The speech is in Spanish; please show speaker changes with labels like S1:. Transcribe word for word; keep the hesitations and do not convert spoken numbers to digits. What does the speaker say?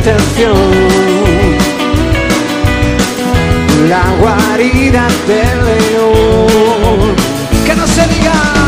S1: intención. La guarida del león. Que no se diga.